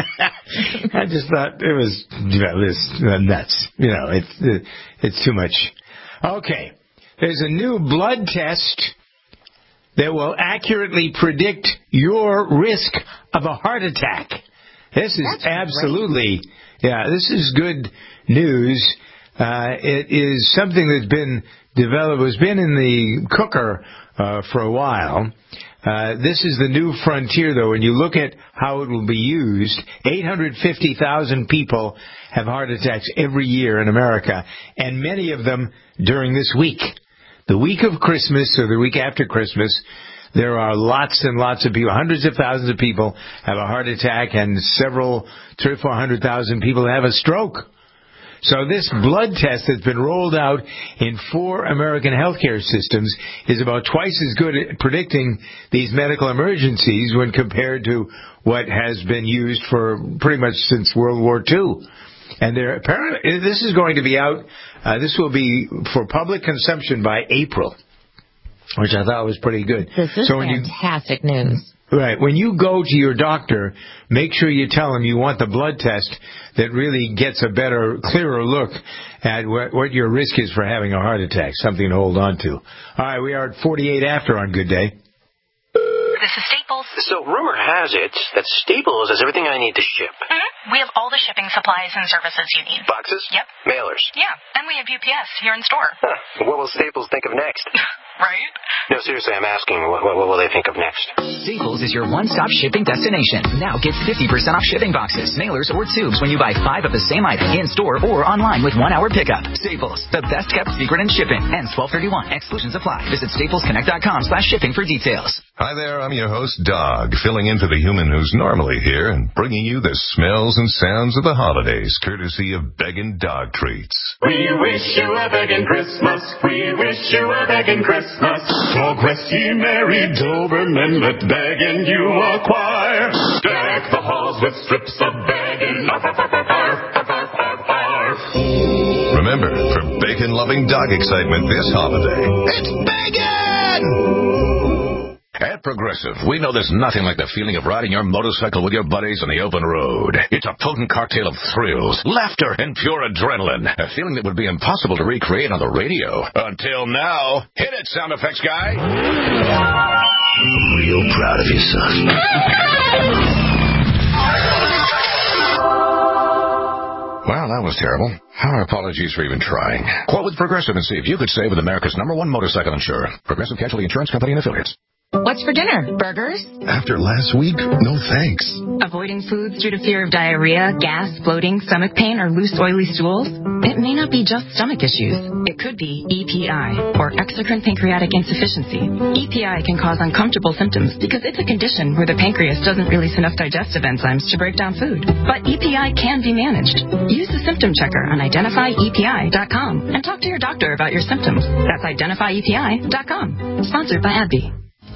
I just thought it was, you know, this uh, nuts. You know, it's, it's too much. Okay. There's a new blood test that will accurately predict your risk of a heart attack. This is That's absolutely, great. yeah, this is good news. Uh, it is something that's been developed, has been in the cooker uh, for a while. Uh, this is the new frontier, though. When you look at how it will be used, eight hundred fifty thousand people have heart attacks every year in America, and many of them during this week. The week of Christmas or the week after Christmas, there are lots and lots of people, hundreds of thousands of people have a heart attack, and several, three or four hundred thousand people have a stroke. So this blood test that's been rolled out in four American healthcare systems is about twice as good at predicting these medical emergencies when compared to what has been used for pretty much since World War Two. And they're apparently, this is going to be out, uh, this will be for public consumption by April, which I thought was pretty good. This is so fantastic when you, news. Right. When you go to your doctor, make sure you tell him you want the blood test that really gets a better, clearer look at what, what your risk is for having a heart attack, something to hold on to. All right, we are at forty-eight after on Good Day. This is Staples. So rumor has it that Staples has everything I need to ship. Mm-hmm. We have all the shipping supplies and services you need. Boxes? Yep. Mailers? Yeah, and we have U P S here in store. Huh. What will Staples think of next? Right? No, seriously, I'm asking, what, what, what will they think of next? Staples is your one-stop shipping destination. Now get fifty percent off shipping boxes, mailers, or tubes when you buy five of the same item in-store or online with one-hour pickup. Staples, the best-kept secret in shipping. Ends twelve thirty-one. Exclusions apply. Visit staplesconnect.com slash shipping for details. Hi there, I'm your host, Dog, filling in for the human who's normally here and bringing you the smells and sounds of the holidays, courtesy of Beggin' Dog Treats. We wish you a beggin' Christmas. We wish you a beggin' Christmas. Talk Westy, merry Doberman, let beggin' you acquire. Deck the halls with strips of beggin'. Arf, arf, arf, arf, arf, arf, arf, arf. Remember, for bacon-loving dog excitement this holiday, it's Beggin'! At Progressive, we know there's nothing like the feeling of riding your motorcycle with your buddies on the open road. It's a potent cocktail of thrills, laughter, and pure adrenaline. A feeling that would be impossible to recreate on the radio. Until now. Hit it, sound effects guy. I'm real proud of you, son. Well, that was terrible. Our apologies for even trying. Quote with Progressive and see if you could save with America's number one motorcycle insurer. Progressive Casualty Insurance Company and Affiliates. What's for dinner? Burgers? After last week, no thanks. Avoiding foods due to fear of diarrhea, gas, bloating, stomach pain, or loose, oily stools? It may not be just stomach issues. It could be E P I, or exocrine pancreatic insufficiency. E P I can cause uncomfortable symptoms because it's a condition where the pancreas doesn't release enough digestive enzymes to break down food. But E P I can be managed. Use the symptom checker on identify E P I dot com and talk to your doctor about your symptoms. That's identify E P I dot com. Sponsored by AbbVie.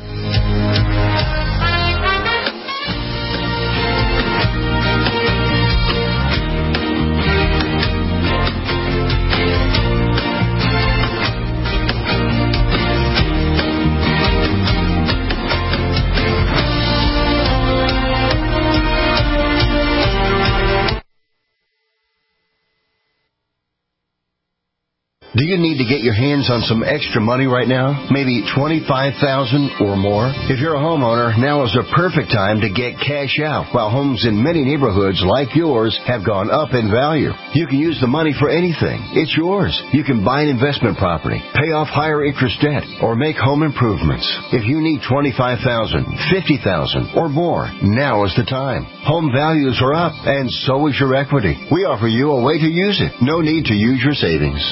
Do you need to get your hands on some extra money right now? Maybe twenty-five thousand dollars or more? If you're a homeowner, now is the perfect time to get cash out. While homes in many neighborhoods like yours have gone up in value, you can use the money for anything. It's yours. You can buy an investment property, pay off higher interest debt, or make home improvements. If you need twenty-five thousand dollars, fifty thousand dollars or more, now is the time. Home values are up, and so is your equity. We offer you a way to use it. No need to use your savings. Call New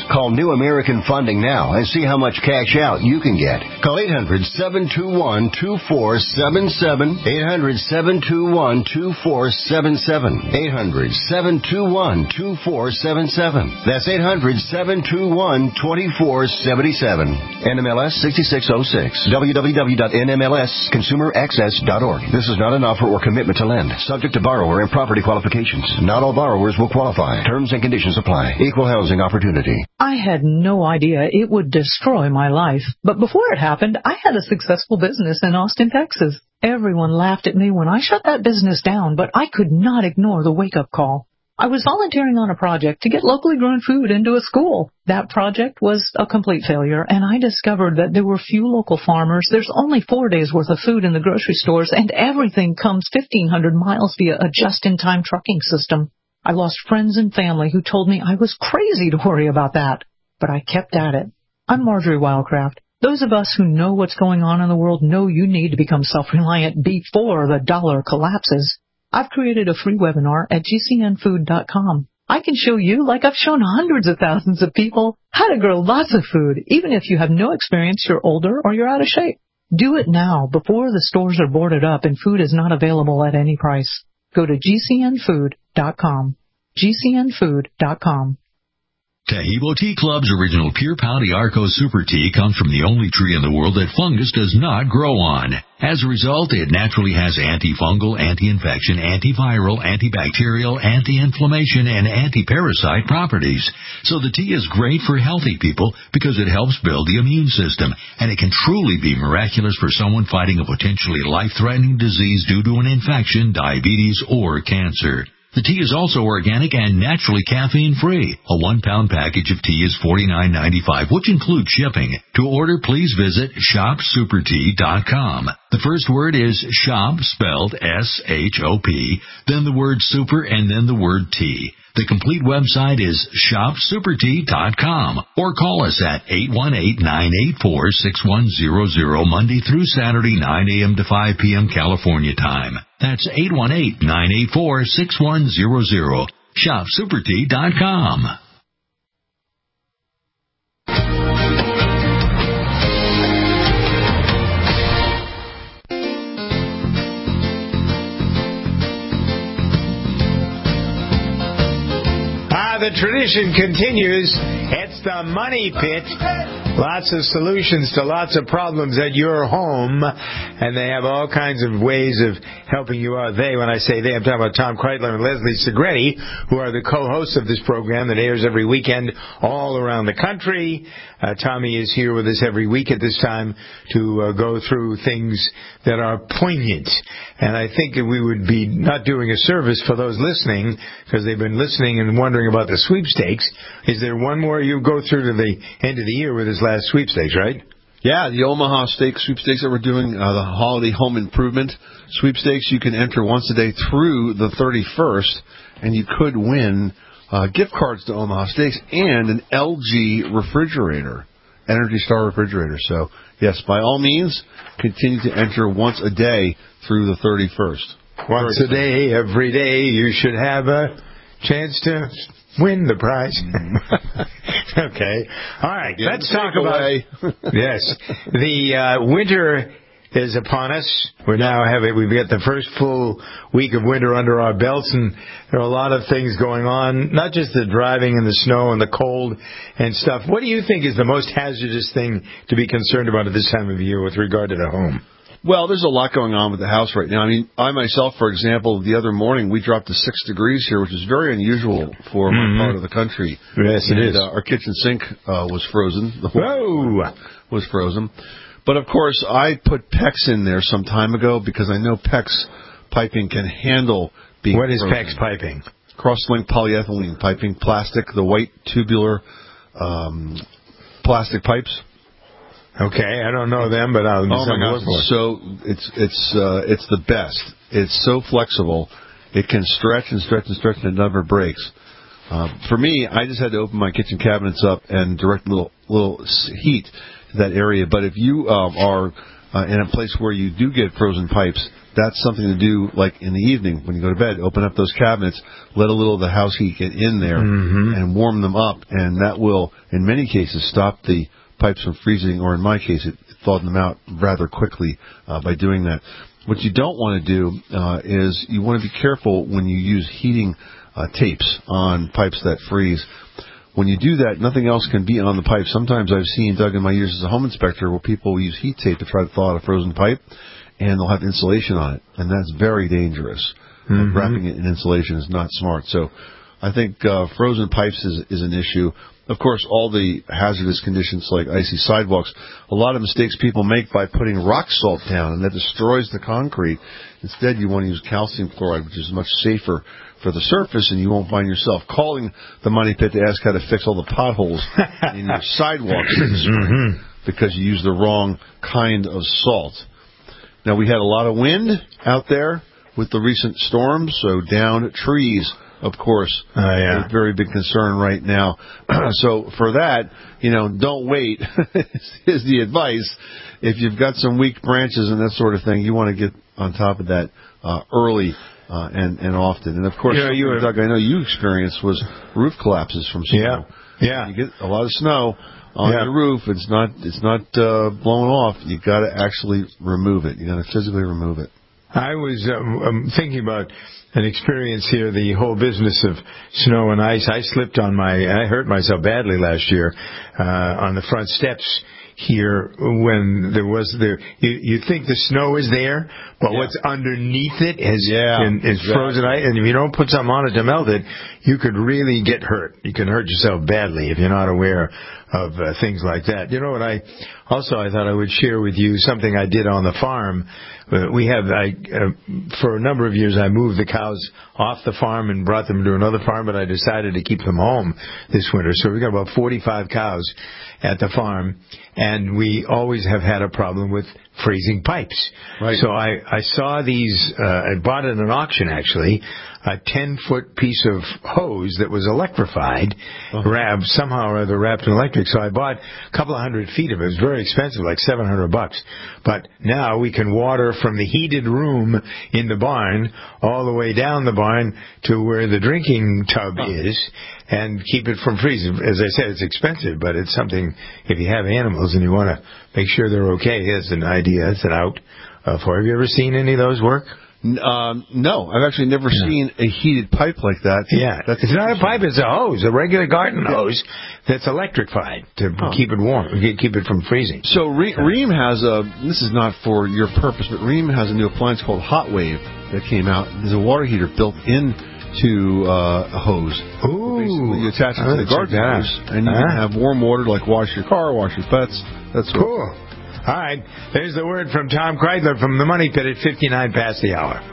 New American Funding now and see how much cash out you can get. Call eight hundred, seven two one, two four seven seven, eight hundred, seven two one, two four seven seven, eight hundred, seven two one, two four seven seven. That's eight hundred, seven two one, two four seven seven. N M L S sixty-six oh six. w w w dot n m l s consumer access dot org. This is not an offer or commitment to lend. Subject to borrower and property qualifications. Not all borrowers will qualify. Terms and conditions apply. Equal housing opportunity. I had no idea it would destroy my life. But before it happened, I had a successful business in Austin, Texas. Everyone laughed at me when I shut that business down, but I could not ignore the wake-up call. I was volunteering on a project to get locally grown food into a school. That project was a complete failure, and I discovered that there were few local farmers. There's only four days' worth of food in the grocery stores, and everything comes fifteen hundred miles via a just-in-time trucking system. I lost friends and family who told me I was crazy to worry about that, but I kept at it. I'm Marjorie Wildcraft. Those of us who know what's going on in the world know you need to become self-reliant before the dollar collapses. I've created a free webinar at g c n food dot com. I can show you, like I've shown hundreds of thousands of people, how to grow lots of food, even if you have no experience, you're older, or you're out of shape. Do it now, before the stores are boarded up and food is not available at any price. Go to g c n food dot com. g c n food dot com. Tahibo Tea Club's original Pure Pouty Arco Super Tea comes from the only tree in the world that fungus does not grow on. As a result, it naturally has antifungal, anti-infection, antiviral, antibacterial, anti-inflammation, and anti-parasite properties. So the tea is great for healthy people because it helps build the immune system, and it can truly be miraculous for someone fighting a potentially life-threatening disease due to an infection, diabetes, or cancer. The tea is also organic and naturally caffeine-free. A one-pound package of tea is forty-nine ninety-five, which includes shipping. To order, please visit shop super tea dot com. The first word is shop, spelled S H O P, then the word super, and then the word tea. The complete website is shop super tea dot com, or call us at eight one eight, nine eight four, six one zero zero Monday through Saturday, nine a.m. to five p.m. California time. That's eight one eight, nine eight four, six one zero zero. shop super tea dot com. The tradition continues. It's the Money Pit. Lots of solutions to lots of problems at your home, and they have all kinds of ways of helping you out. They, when I say they, I'm talking about Tom Kreitler and Leslie Segretti, who are the co-hosts of this program that airs every weekend all around the country. Uh, Tommy is here with us every week at this time to uh, go through things that are poignant. And I think that we would be not doing a service for those listening, because they've been listening and wondering about the sweepstakes. Is there one more? You go through to the end of the year with this last sweepstakes, right? Yeah, the Omaha Steak sweepstakes that we're doing, uh, the Holiday Home Improvement sweepstakes. You can enter once a day through the thirty-first, and you could win uh, gift cards to Omaha Steaks and an L G refrigerator, Energy Star refrigerator. So, yes, by all means, continue to enter once a day through the thirty-first. Once a day, every day, you should have a chance to win the prize. Okay. All right. Get Let's talk about yes. The uh, winter is upon us. We're now having we've got the first full week of winter under our belts, and there are a lot of things going on. Not just the driving in the snow and the cold and stuff. What do you think is the most hazardous thing to be concerned about at this time of year with regard to the home? Well, there's a lot going on with the house right now. I mean, I myself, for example, the other morning we dropped to six degrees here, which is very unusual for mm-hmm. my part of the country. Yes, and, it is. Uh, our kitchen sink uh, was frozen. The whole Whoa! was frozen. But, of course, I put PEX in there some time ago because I know PEX piping can handle being What is frozen. PEX piping? Cross-linked polyethylene piping, plastic, the white tubular um, plastic pipes. Okay, I don't know them, but I'll oh my gosh, so it's it's uh, it's the best. It's so flexible, it can stretch and stretch and stretch, and it never breaks. Uh, for me, I just had to open my kitchen cabinets up and direct a little little heat to that area. But if you um, are uh, in a place where you do get frozen pipes, that's something to do, like in the evening when you go to bed. Open up those cabinets, let a little of the house heat get in there, mm-hmm. and warm them up, and that will, in many cases, stop the pipes from freezing, or in my case, it thawed them out rather quickly uh, by doing that. What you don't want to do uh, is you want to be careful when you use heating uh, tapes on pipes that freeze. When you do that, nothing else can be on the pipe. Sometimes I've seen, Doug, in my years as a home inspector, where people use heat tape to try to thaw out a frozen pipe, and they'll have insulation on it, and that's very dangerous. Mm-hmm. And wrapping it in insulation is not smart. So I think uh, frozen pipes is, is an issue. Of course, all the hazardous conditions like icy sidewalks, a lot of mistakes people make by putting rock salt down, and that destroys the concrete. Instead, you want to use calcium chloride, which is much safer for the surface, and you won't find yourself calling the money pit to ask how to fix all the potholes in your sidewalks in the spring mm-hmm. because you used the wrong kind of salt. Now, we had a lot of wind out there with the recent storms, so down trees, of course, uh, yeah. a very big concern right now. So for that, you know, don't wait, is the advice. If you've got some weak branches and that sort of thing, you want to get on top of that uh, early uh, and, and often. And, of course, you know, you Doug, I know you experienced was roof collapses from snow. Yeah, yeah. You get a lot of snow on yeah. your roof. It's not it's not uh, blown off. You got to actually remove it. You got to physically remove it. I was um, um, thinking about an experience here, the whole business of snow and ice. I slipped on my, I hurt myself badly last year uh, on the front steps here when there was the, you, you think the snow is there, but yeah. what's underneath it is, yeah, in, is exactly. frozen ice. And if you don't put something on it to melt it, you could really get hurt. You can hurt yourself badly if you're not aware of uh, things like that. You know what I, also I thought I would share with you something I did on the farm. Uh, we have, I, uh, for a number of years I moved the cows off the farm and brought them to another farm, but I decided to keep them home this winter. So we got about forty-five cows at the farm, and we always have had a problem with freezing pipes. Right. So I, I saw these, uh, I bought at an auction actually, a ten-foot piece of hose that was electrified, uh-huh. wrapped, somehow or other wrapped in electric. So I bought a couple of hundred feet of it. It was very expensive, like seven hundred bucks. But now we can water from the heated room in the barn all the way down the barn to where the drinking tub uh-huh. is, and keep it from freezing. As I said, it's expensive, but it's something, if you have animals and you want to make sure they're okay, it's an idea, it's an out uh, for. Have you ever seen any of those work? Um, no, I've actually never no. seen a heated pipe like that. Yeah, that's it's not a pipe; it's a hose, a regular garden hose that's electrified to oh. keep it warm, keep it from freezing. So Re- Rheem has a. This is not for your purpose, but Rheem has a new appliance called Hot Wave that came out. There's a water heater built into uh, a hose. Ooh, basically you attach it to the garden hose, and you huh? can have warm water like wash your car, wash your pets. That's cool. All right, there's the word from Tom Kreidler from the Money Pit at fifty-nine past the hour.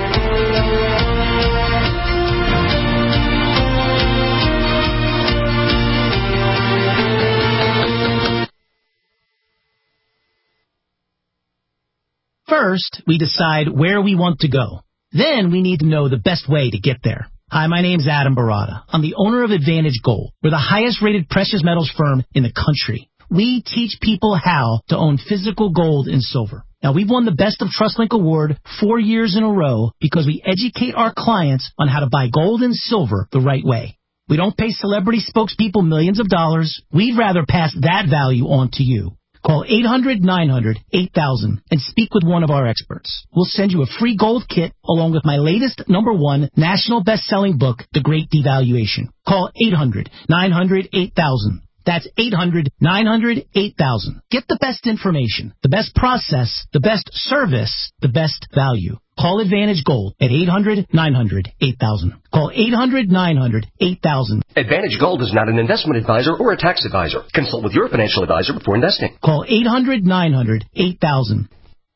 First, we decide where we want to go. Then we need to know the best way to get there. Hi, my name's Adam Barada. I'm the owner of Advantage Gold. We're the highest rated precious metals firm in the country. We teach people how to own physical gold and silver. Now, we've won the Best of TrustLink Award four years in a row because we educate our clients on how to buy gold and silver the right way. We don't pay celebrity spokespeople millions of dollars. We'd rather pass that value on to you. Call eight hundred nine hundred eight thousand and speak with one of our experts. We'll send you a free gold kit along with my latest number one national best-selling book, The Great Devaluation. Call eight hundred nine hundred eight thousand. That's eight hundred nine hundred eight thousand. Get the best information, the best process, the best service, the best value. Call Advantage Gold at eight hundred nine hundred eight thousand. Call eight hundred nine hundred eight thousand. Advantage Gold is not an investment advisor or a tax advisor. Consult with your financial advisor before investing. Call eight hundred nine hundred eight thousand.